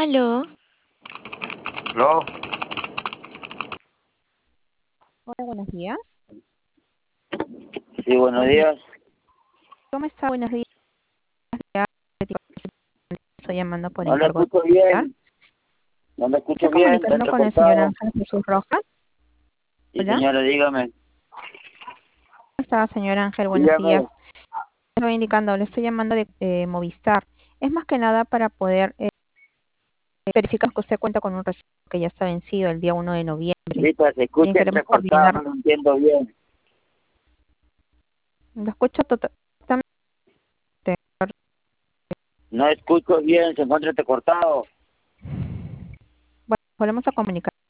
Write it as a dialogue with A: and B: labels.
A: Aló,
B: ¿No?
C: Hola, buenos días.
B: Sí, buenos
C: Buen día.
B: días.
C: ¿Cómo está? Buenos días. Estoy llamando por
B: No le
C: encargo
B: escucho
C: particular.
B: bien. No me
C: Estoy
B: escucho bien. Se ha
C: comunicando con el señor
B: entrecortado.
C: Ángel Jesús Rojas.
B: Sí,
C: Hola.
B: señora, dígame.
C: ¿Cómo está, señor Ángel? Buenos días.
B: Dígame.
C: Estoy indicando, le estoy llamando de Movistar. Es más que nada para poder verificar que usted cuenta con un recibo que ya está vencido el día 1 de noviembre.
B: Ahorita se
C: Bien,
B: escucha
C: queremos
B: entrecortado.
C: coordinar.
B: No lo entiendo bien.
C: Lo escucho totalmente.
B: No escucho bien. Se encuentra entrecortado.
C: Bueno, volvemos a comunicar.